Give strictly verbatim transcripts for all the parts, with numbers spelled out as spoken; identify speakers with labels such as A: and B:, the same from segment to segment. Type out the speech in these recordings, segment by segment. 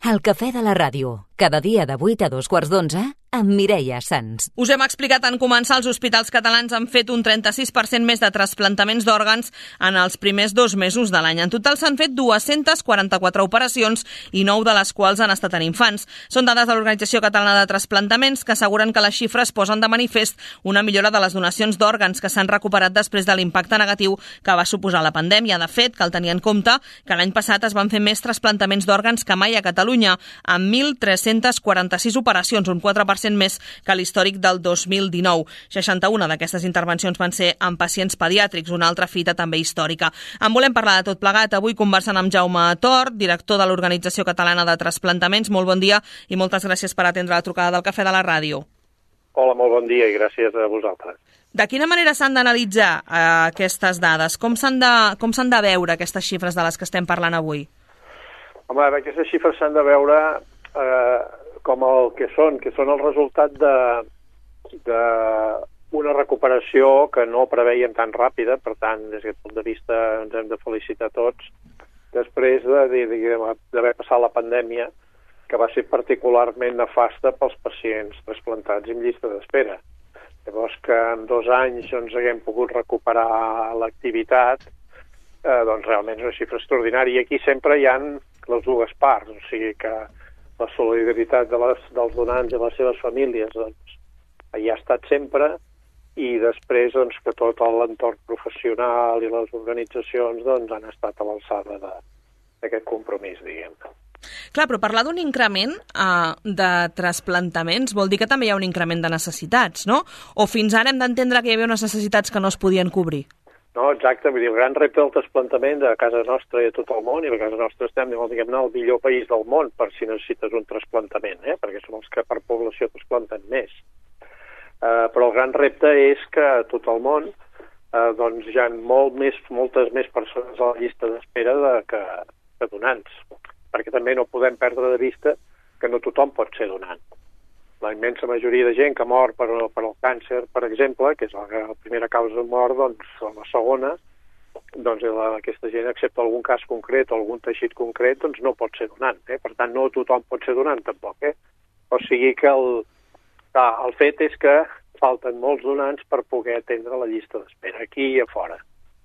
A: El cafè de la ràdio, cada dia de vuit a dos quarts d'onze, amb Mireia Sans.
B: Us hem explicat en començar, els hospitals catalans han fet un trenta-sis per cent més de trasplantaments d'òrgans en els primers dos mesos de l'any. En total s'han fet dues-centes quaranta-quatre operacions i nou de les quals han estat en infants. Són dades de l'Organització Catalana de Trasplantaments que asseguren que les xifres posen de manifest una millora de les donacions d'òrgans que s'han recuperat després de l'impacte negatiu que va suposar la pandèmia. De fet, cal tenir en compte que l'any passat es van fer més trasplantaments d'òrgans que mai a Catalunya, amb mil tres-cents quaranta-sis operacions, un quatre per cent més que l'històric del dos mil dinou. seixanta-una d'aquestes intervencions van ser amb pacients pediàtrics, una altra fita també històrica. En volem parlar de tot plegat. Avui conversant amb Jaume Tort, director de l'Organització Catalana de Trasplantaments. Molt bon dia i moltes gràcies per atendre la trucada del Cafè de la Ràdio.
C: Hola, molt bon dia i gràcies a vosaltres.
B: De quina manera s'han d'analitzar eh, aquestes dades? Com s'han de, com s'han de veure aquestes xifres de les que estem parlant avui?
C: Home, aquestes xifres s'han de veure eh, com el que són, que són el resultat de, de una recuperació que no preveiem tan ràpida, per tant, des d'aquest punt de vista ens hem de felicitar tots, després d'haver passat la pandèmia, que va ser particularment nefasta pels pacients trasplantats en llista d'espera. Llavors que en dos anys ens haguem pogut recuperar l'activitat, eh, doncs realment és una xifra extraordinària. I aquí sempre hi ha les dues parts, o sigui que la solidaritat de les, dels donants i les seves famílies doncs, hi ha estat sempre, i després doncs, que tot l'entorn professional i les organitzacions doncs, han estat a l'alçada d'aquest compromís, diguem-ne.
B: Clar, però parlar d'un increment uh, de trasplantaments vol dir que també hi ha un increment de necessitats, no? O fins ara hem d'entendre que hi havia unes necessitats que no es podien cobrir?
C: No, exacte, vull dir, el gran repte del trasplantament de casa nostra i a tot el món, i a casa nostra estem, diguem-ne, el millor país del món per si necessites un trasplantament, eh? Perquè som els que per població trasplanten més. Uh, però el gran repte és que a tot el món uh, doncs hi ha molt més, moltes més persones a la llista d'espera de, que, que donants, perquè també no podem perdre de vista que no tothom pot ser donant. La immensa majoria de gent que mor per, per el càncer, per exemple, que és la, la primera causa de mort, doncs la segona, doncs la, aquesta gent, excepte algun cas concret o algun teixit concret, doncs no pot ser donant. Eh? Per tant, no tothom pot ser donant, tampoc. Eh? O sigui que el, clar, el fet és que falten molts donants per poder atendre la llista d'espera, aquí i a fora.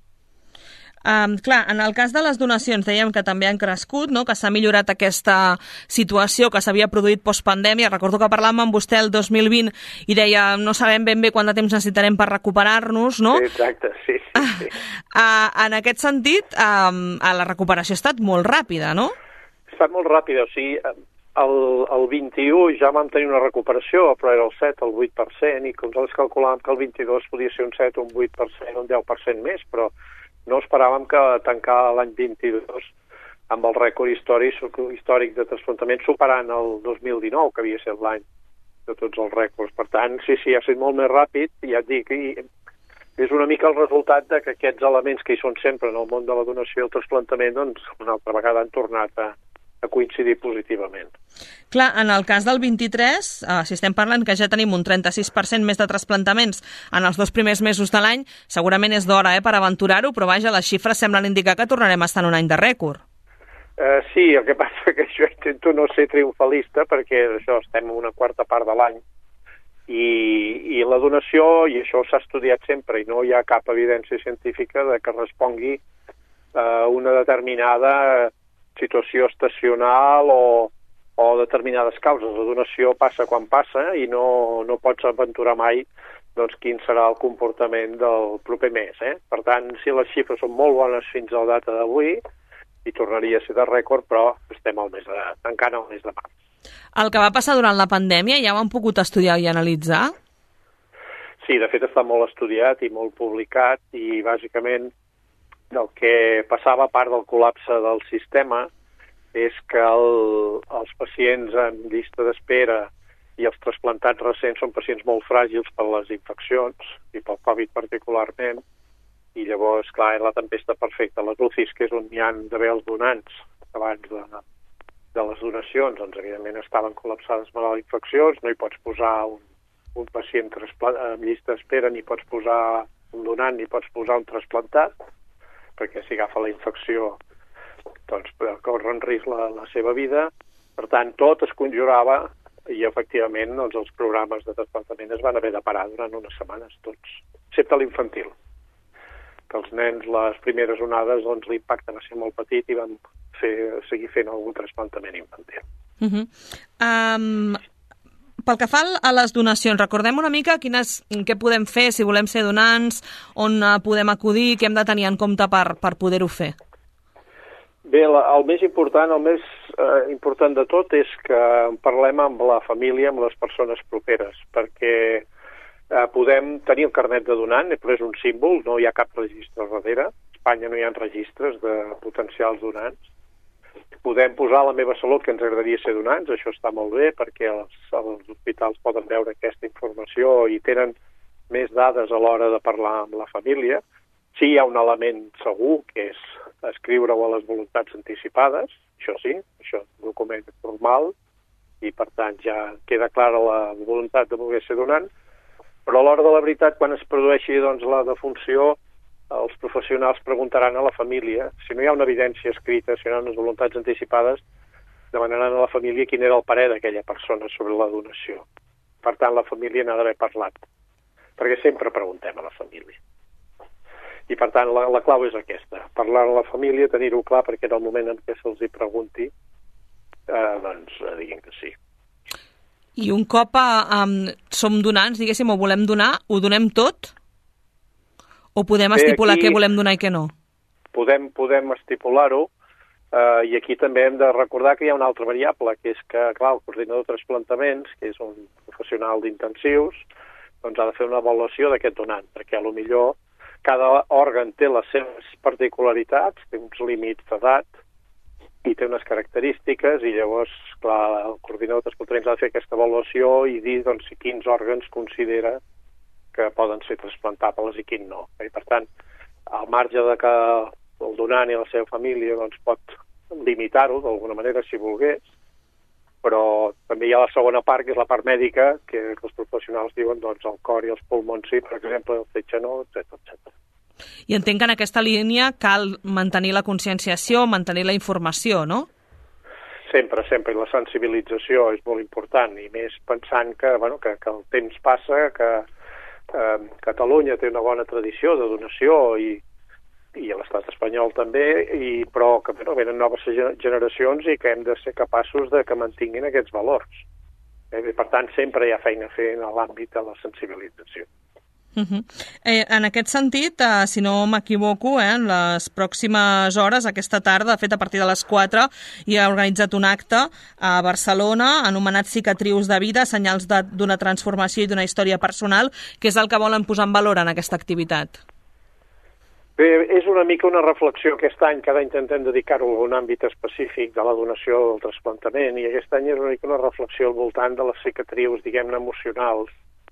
B: Um, clar, en el cas de les donacions dèiem que també han crescut, no? Que s'ha millorat aquesta situació que s'havia produït postpandèmia. Recordo que parlàvem amb vostè el dos mil vint i deia no sabem ben bé quant de temps necessitarem per recuperar-nos, no?
C: Sí, exacte, sí. sí, sí.
B: Uh, en aquest sentit, um, la recuperació ha estat molt ràpida, no?
C: Ha estat molt ràpida, o sigui, el, el vint-i-u ja vam tenir una recuperació, però era el set, el vuit per cent, i com nosaltres calculàvem que el vint-i-dos podia ser un set, un vuit per cent, un deu per cent més, però no esperàvem que tancar l'any vint-i-dos amb el rècord històric, històric de trasplantament superant el dos mil dinou, que havia estat l'any de tots els rècords. Per tant, sí, sí, ha estat molt més ràpid, i ja et dic, i és una mica el resultat de que aquests elements que hi són sempre en el món de la donació i el trasplantament, doncs una altra vegada han tornat a, a coincidir positivament.
B: Clar, en el cas del vint-i-tres, eh, si estem parlant que ja tenim un trenta-sis per cent més de trasplantaments en els dos primers mesos de l'any, segurament és d'hora eh, per aventurar-ho, però vaja, les xifres semblen indicar que tornarem a estar en un any de rècord.
C: Uh, sí, el que passa que jo intento no ser triomfalista, perquè això estem en una quarta part de l'any, i, i la donació, i això s'ha estudiat sempre, i no hi ha cap evidència científica de que respongui a uh, una determinada situació estacional o o determinades causes. La donació passa quan passa i no, no pots aventurar mai doncs, quin serà el comportament del proper mes. Eh? Per tant, si les xifres són molt bones fins a la data d'avui, i tornaria a ser de rècord, però estem al mes de, tancant el mes de març.
B: El que va passar durant la pandèmia ja ho han pogut estudiar i analitzar?
C: Sí, de fet està molt estudiat i molt publicat, i bàsicament el que passava, a part del col·lapse del sistema, és que el, els pacients en llista d'espera i els trasplantats recents són pacients molt fràgils per les infeccions, i pel Covid particularment, i llavors, clar, la tempesta perfecta, les U C Is, que és on hi han d'haver els donants abans de, de les donacions, doncs evidentment estaven col·lapsades per les infeccions, no hi pots posar un, un pacient en llista d'espera, ni pots posar un donant, ni pots posar un trasplantat, perquè si agafa la infecció doncs corre en risc la, la seva vida, Per tant, tot es conjurava i, efectivament, doncs, els programes de trasplantament es van haver de parar durant unes setmanes, tots, excepte l'infantil. Que els nens, les primeres onades, doncs, l'impacte va ser molt petit i van fer, seguir fent algun trasplantament infantil.
B: Uh -huh. um, pel que fa a les donacions, recordem una mica quines, què podem fer si volem ser donants, on uh, podem acudir, què hem de tenir en compte per, per poder-ho fer?
C: Bé, la, el més important, el més eh, important de tot és que parlem amb la família, amb les persones properes, perquè eh, podem tenir el carnet de donant, però és un símbol, no hi ha cap registre darrere. A Espanya no hi ha registres de potencials donants. Podem posar la meva salut que ens agradaria ser donants, això està molt bé perquè els, els hospitals poden veure aquesta informació i tenen més dades a l'hora de parlar amb la família. Sí, hi ha un element segur, que és escriure-ho a les voluntats anticipades, això sí, això és un document formal i per tant ja queda clara la voluntat de voler ser donant, però a l'hora de la veritat, quan es produeixi doncs, la defunció, els professionals preguntaran a la família, si no hi ha una evidència escrita, si no hi ha unes voluntats anticipades, demanaran a la família quin era el parer d'aquella persona sobre la donació. Per tant, la família n'ha d'haver parlat, perquè sempre preguntem a la família. I, per tant, la, la clau és aquesta, parlar a la família, tenir-ho clar, perquè en el moment en què se'ls hi pregunti, eh, doncs diguin que sí.
B: I un cop um, som donants, diguéssim, o volem donar, ho donem tot? O podem estipular què volem donar i què no?
C: Podem, podem estipular-ho, eh, i aquí també hem de recordar que hi ha una altra variable, que és que, clar, el coordinador de trasplantaments, que és un professional d'intensius, doncs ha de fer una avaluació d'aquest donant, perquè a lo millor cada òrgan té les seves particularitats, té uns límits d'edat i té unes característiques, i llavors, clar, el coordinador de trasplantaments ha de fer aquesta avaluació i dir, doncs, si quins òrgans considera que poden ser trasplantables i quin no. I, per tant, al marge de que el donant i la seva família doncs, pot limitar-ho d'alguna manera si volgués, però també hi ha la segona part, que és la part mèdica, que els professionals diuen doncs, el cor i els pulmons sí, per exemple, el fetge no, etcètera, etcètera.
B: I entenc que en aquesta línia cal mantenir la conscienciació, mantenir la informació, no?
C: Sempre, sempre. La sensibilització és molt important, i més pensant que, bueno, que, que el temps passa, que eh, Catalunya té una bona tradició de donació i, i l'estat espanyol també, i, però que bueno, venen noves generacions i que hem de ser capaços de que mantinguin aquests valors. Eh, per tant, sempre hi ha feina a fer en l'àmbit de la sensibilització.
B: Uh -huh. eh, en aquest sentit, eh, si no m'equivoco, eh, en les pròximes hores, aquesta tarda, de fet a partir de les quatre, hi ha organitzat un acte a Barcelona anomenat Cicatrius de vida, senyals d'una transformació i d'una història personal, que és el que volen posar en valor en aquesta activitat.
C: Bé, és una mica una reflexió aquest any, cada any intentem dedicar-ho a un àmbit específic de la donació del trasplantament, i aquest any és una mica una reflexió al voltant de les cicatrius, diguem-ne, emocionals,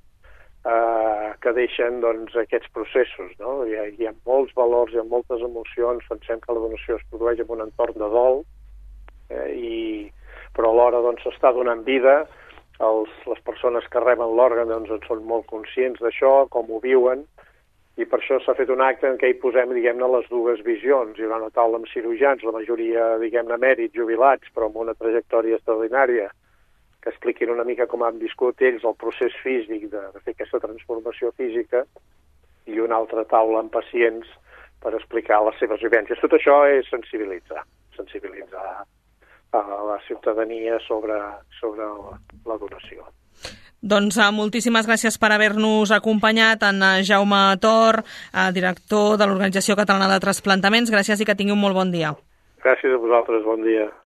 C: Uh, que deixen doncs, aquests processos. No? Hi, ha, hi ha molts valors, hi ha moltes emocions, pensem que la donació es produeix en un entorn de dol, eh, i, però alhora doncs, s'està donant vida, els, les persones que reben l'òrgan doncs, són molt conscients d'això, com ho viuen, i per això s'ha fet un acte en què hi posem, diguem-ne, les dues visions. Hi haurà una taula amb cirurgians, la majoria, diguem-ne, mèrits, jubilats, però amb una trajectòria extraordinària, que expliquin una mica com han viscut ells el procés físic de, de fer aquesta transformació física, i una altra taula amb pacients per explicar les seves vivències. Tot això és sensibilitzar, sensibilitzar a la ciutadania sobre, sobre la donació.
B: Doncs uh, moltíssimes gràcies per haver-nos acompanyat, en uh, Jaume Tor, uh, director de l'Organització Catalana de Trasplantaments. Gràcies i que tingui un molt bon dia.
C: Gràcies a vosaltres, bon dia.